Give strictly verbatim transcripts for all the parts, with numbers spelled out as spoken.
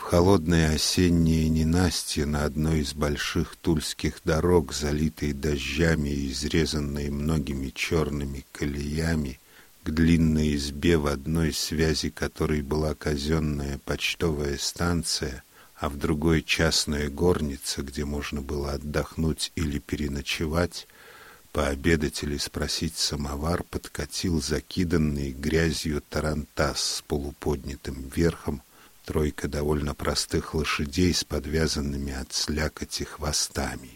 холодное осеннее ненастье на одной из больших тульских дорог, залитой дождями и изрезанной многими черными колеями, к длинной избе, в одной связи которой была казенная почтовая станция, а в другой частная горница, где можно было отдохнуть или переночевать, пообедать или спросить самовар, подкатил закиданный грязью тарантас с полуподнятым верхом, тройка довольно простых лошадей с подвязанными от слякоти хвостами.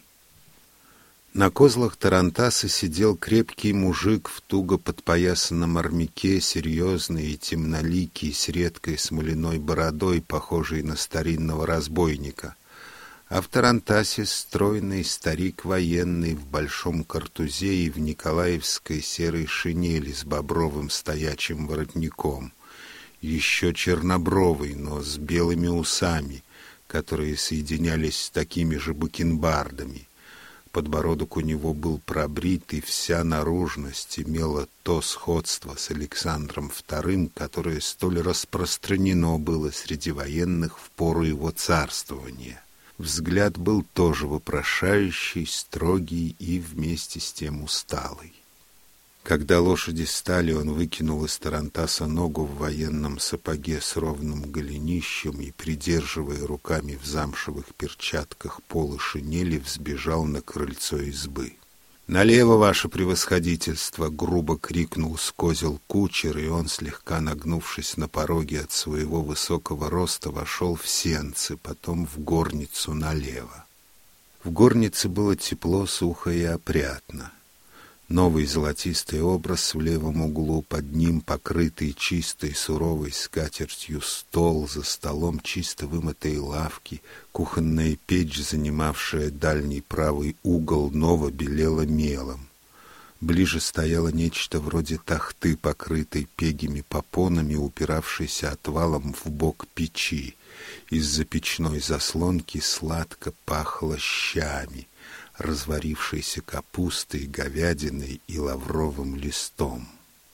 На козлах тарантаса сидел крепкий мужик в туго подпоясанном армяке, серьезный и темноликий, с редкой смоляной бородой, похожий на старинного разбойника. А в тарантасе стройный старик военный в большом картузе и в николаевской серой шинели с бобровым стоячим воротником, еще чернобровый, но с белыми усами, которые соединялись с такими же бакенбардами. Подбородок у него был пробрит, и вся наружность имела то сходство с Александром Вторым, которое столь распространено было среди военных в пору его царствования. Взгляд был тоже вопрошающий, строгий и вместе с тем усталый. Когда лошади стали, он выкинул из тарантаса ногу в военном сапоге с ровным голенищем и, придерживая руками в замшевых перчатках полы шинели, взбежал на крыльцо избы. «Налево, ваше превосходительство!» — грубо крикнул с козел кучер, и он, слегка нагнувшись на пороге от своего высокого роста, вошел в сенцы, потом в горницу налево. В горнице было тепло, сухо и опрятно. Новый золотистый образ в левом углу, под ним покрытый чистой суровой скатертью стол, за столом чисто вымытые лавки, кухонная печь, занимавшая дальний правый угол, ново белела мелом. Ближе стояло нечто вроде тахты, покрытой пегими попонами, упиравшейся отвалом в бок печи. Из-за печной заслонки сладко пахло щами, разварившейся капустой, говядиной и лавровым листом.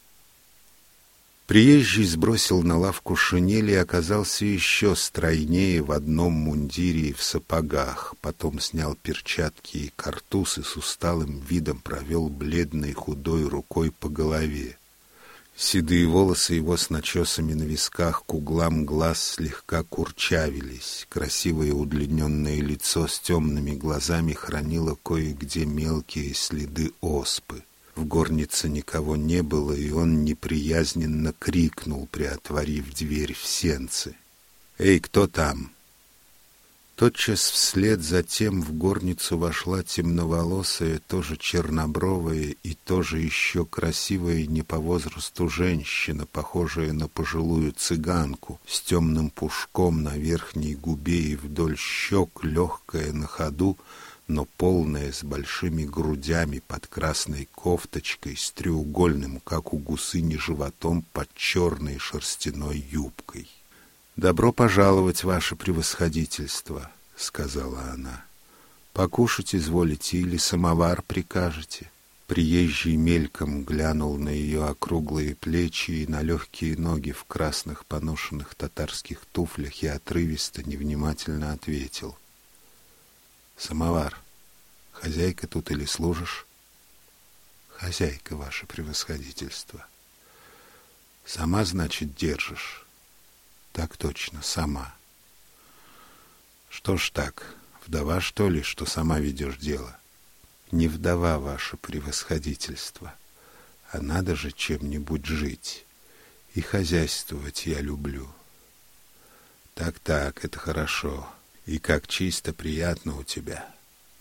Приезжий сбросил на лавку шинели и оказался еще стройнее в одном мундире и в сапогах, потом снял перчатки и картуз и с усталым видом провел бледной худой рукой по голове. Седые волосы его с начесами на висках к углам глаз слегка курчавились. Красивое удлиненное лицо с темными глазами хранило кое-где мелкие следы оспы. В горнице никого не было, и он неприязненно крикнул, приотворив дверь в сенцы: «Эй, кто там?» Тотчас вслед за тем в горницу вошла темноволосая, тоже чернобровая и тоже еще красивая не по возрасту женщина, похожая на пожилую цыганку, с темным пушком на верхней губе и вдоль щек, легкая на ходу, но полная, с большими грудями, под красной кофточкой, с треугольным, как у гусыни, животом под черной шерстяной юбкой. «Добро пожаловать, ваше превосходительство», — сказала она. «Покушать изволите или самовар прикажете?» Приезжий мельком глянул на ее округлые плечи и на легкие ноги в красных поношенных татарских туфлях и отрывисто, невнимательно ответил: «Самовар. Хозяйка тут или служишь?» «Хозяйка, ваше превосходительство». «Сама, значит, держишь?» «Так точно, сама». «Что ж так, вдова, что ли, что сама ведешь дело?» «Не вдова, ваше превосходительство, а надо же чем-нибудь жить, и хозяйствовать я люблю». «Так-так, это хорошо, и как чисто, приятно у тебя».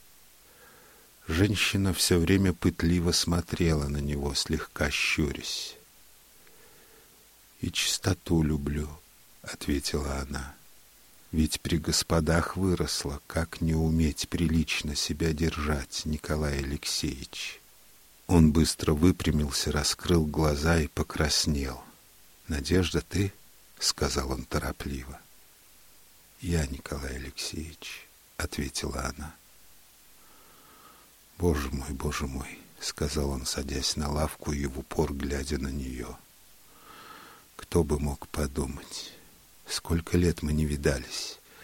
Женщина все время пытливо смотрела на него, слегка щурясь. «И чистоту люблю», — ответила она. «Ведь при господах выросла, как не уметь прилично себя держать, Николай Алексеевич». Он быстро выпрямился, раскрыл глаза и покраснел. «Надежда, ты?» — сказал он торопливо. «Я, Николай Алексеевич», — ответила она. «Боже мой, боже мой», — сказал он, садясь на лавку и в упор глядя на нее. «Кто бы мог подумать? Сколько лет мы не видались,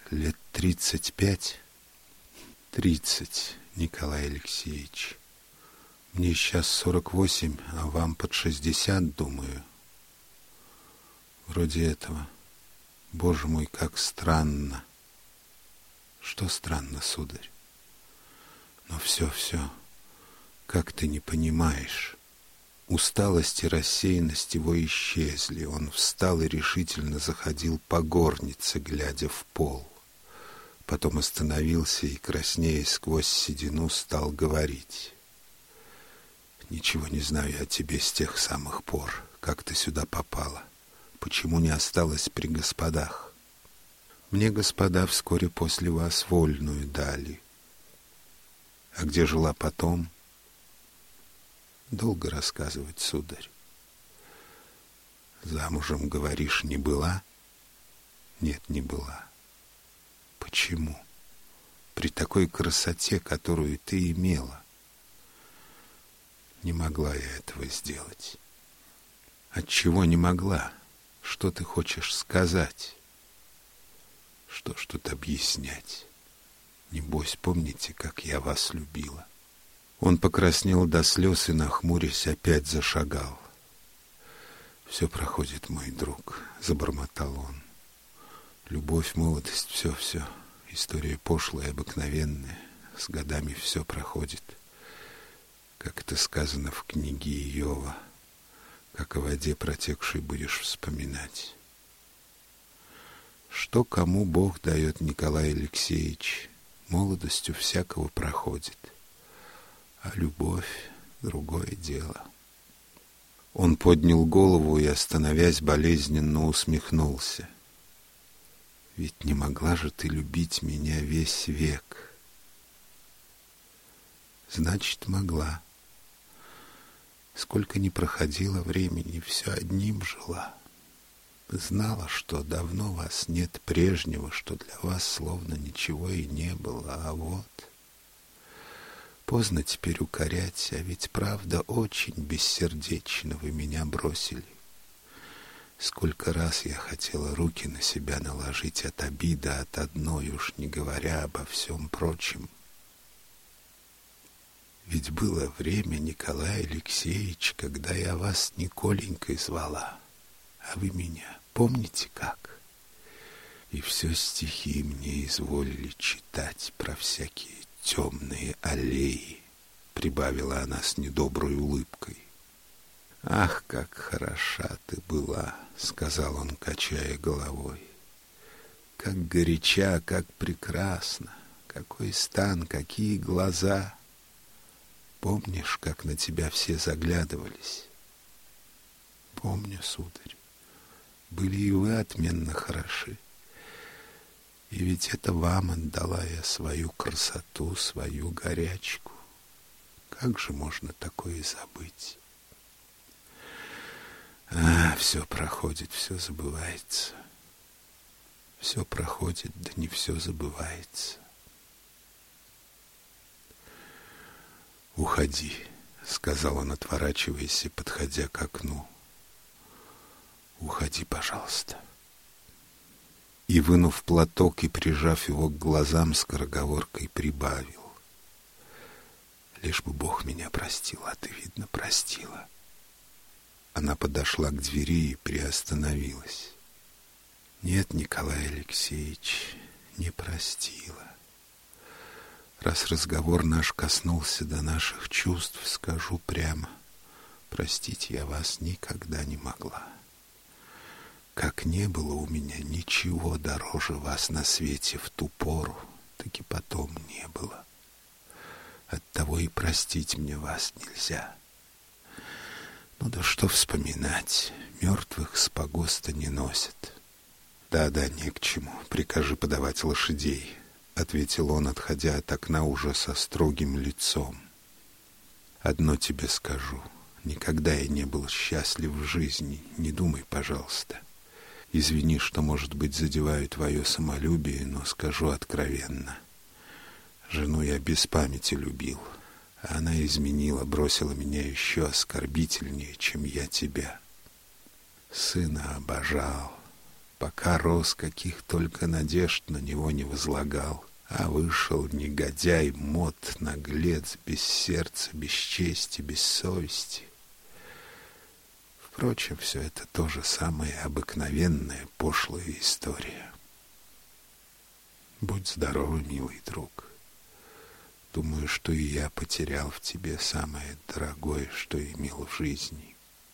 Лет тридцать пять? Тридцать, Николай Алексеевич. Мне сейчас сорок восемь, а вам под шестьдесят, думаю. Вроде этого. Боже мой, как странно. Что странно, сударь? Но все, все, как ты не понимаешь. Усталость и рассеянность его исчезли. Он встал и решительно заходил по горнице, глядя в пол. Потом остановился и, краснея сквозь седину, стал говорить. «Ничего не знаю о тебе с тех самых пор, как ты сюда попала. Почему не осталась при господах? Мне господа вскоре после вас вольную дали. А где жила потом? Долго рассказывать, сударь. Замужем, говоришь, не была? Нет, не была. Почему? При такой красоте, которую ты имела. Не могла я этого сделать. Отчего не могла? Что ты хочешь сказать? Что ж тут объяснять? Небось, помните, как я вас любила? Он покраснел до слез и, нахмурясь, опять зашагал. «Все проходит, мой друг», — забормотал он. «Любовь, молодость, все-все. История пошлая, обыкновенная. С годами все проходит. Как это сказано в книге Иова. Как о воде протекшей будешь вспоминать». Что кому Бог дает, Николай Алексеевич, молодостью всякого проходит. А любовь — другое дело. Он поднял голову и, остановясь, болезненно усмехнулся. Ведь не могла же ты любить меня весь век. Значит, могла. Сколько ни проходило времени, все одним жила. Знала, что давно вас нет прежнего, что для вас словно ничего и не было, а вот... Поздно теперь укорять, а ведь правда очень бессердечно вы меня бросили. Сколько раз я хотела руки на себя наложить от обиды, от одной, уж не говоря обо всем прочем. Ведь было время, Николай Алексеевич, когда я вас Николенькой звала, а вы меня помните как? И все стихи мне изволили читать про всякие темные аллеи, прибавила она с недоброй улыбкой. Ах, как хороша ты была, сказал он, качая головой. Как горяча, как прекрасна, какой стан, какие глаза. Помнишь, как на тебя все заглядывались? Помню, сударь. Были и вы отменно хороши. И ведь это вам отдала я свою красоту, свою горячку. Как же можно такое забыть? А, все проходит, все забывается. Все проходит, да не все забывается. «Уходи», — сказал он, отворачиваясь и подходя к окну. «Уходи, пожалуйста». И, вынув платок и прижав его к глазам, скороговоркой прибавил. «Лишь бы Бог меня простил, а ты, видно, простила». Она подошла к двери и приостановилась. «Нет, Николай Алексеевич, не простила. Раз разговор наш коснулся до наших чувств, скажу прямо, простить я вас никогда не могла. Как не было у меня ничего дороже вас на свете в ту пору, так и потом не было. Оттого и простить мне вас нельзя. Ну да что вспоминать, мертвых с погоста не носят». «Да-да, не к чему, прикажи подавать лошадей», — ответил он, отходя от окна уже со строгим лицом. «Одно тебе скажу, никогда я не был счастлив в жизни, не думай, пожалуйста. Извини, что, может быть, задеваю твое самолюбие, но скажу откровенно. Жену я без памяти любил, а она изменила, бросила меня еще оскорбительнее, чем я тебя. Сына обожал, пока рос, каких только надежд на него не возлагал. А вышел негодяй, мот, наглец, без сердца, без чести, без совести. Впрочем, все это тоже самая обыкновенная пошлая история. Будь здоров, милый друг. Думаю, что и я потерял в тебе самое дорогое, что имел в жизни.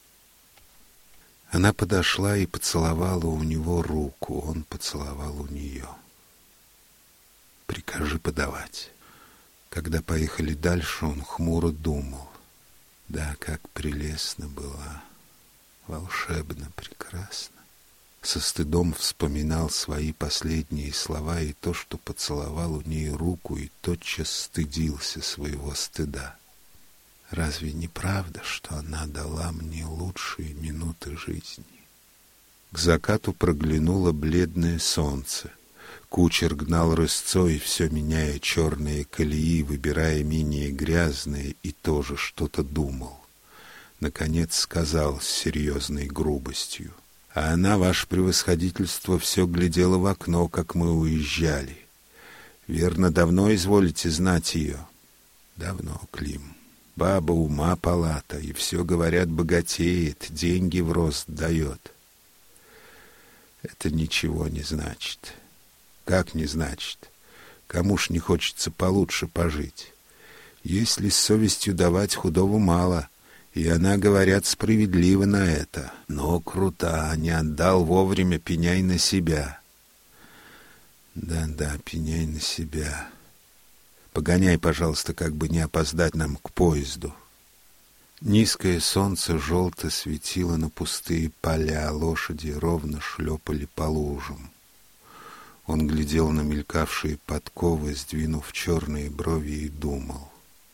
Она подошла и поцеловала у него руку, он поцеловал у нее. Прикажи подавать. Когда поехали дальше, он хмуро думал. Да, как прелестно была, волшебно прекрасно. Со стыдом вспоминал свои последние слова и то, что поцеловал у нее руку, и тотчас стыдился своего стыда. Разве не правда, что она дала мне лучшие минуты жизни? К закату проглянуло бледное солнце. Кучер гнал рысцой, все меняя черные колеи, выбирая менее грязные, и тоже что-то думал. Наконец сказал с серьезной грубостью: «А она, ваше превосходительство, все глядела в окно, как мы уезжали. Верно, давно изволите знать ее?» «Давно, Клим. Баба ума палата, и все, говорят, богатеет, деньги в рост дает». «Это ничего не значит». «Как не значит? Кому ж не хочется получше пожить? Если с совестью давать, худого мало». И она, говорят, справедлива на это. Но крута, не отдал вовремя, пеняй на себя. Да-да, пеняй на себя. Погоняй, пожалуйста, как бы не опоздать нам к поезду. Низкое солнце желто светило на пустые поля, лошади ровно шлепали по лужам. Он глядел на мелькавшие подковы, сдвинув черные брови, и думал.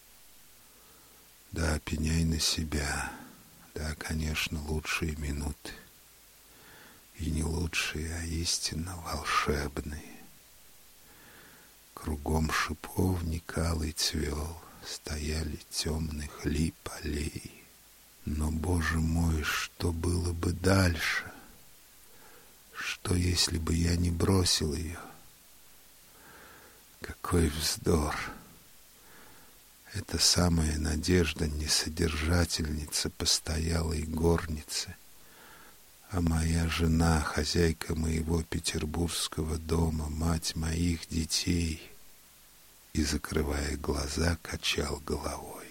Да, пеняй на себя. Да, конечно, лучшие минуты. И не лучшие, а истинно волшебные. Кругом шиповник алый цвел, стояли темных лип аллеи. Но, Боже мой, что было бы дальше? Что, если бы я не бросил ее? Какой вздор! Эта самая Надежда, не содержательница постоялой горницы, а моя жена, хозяйка моего петербургского дома, мать моих детей, и, закрывая глаза, качал головой.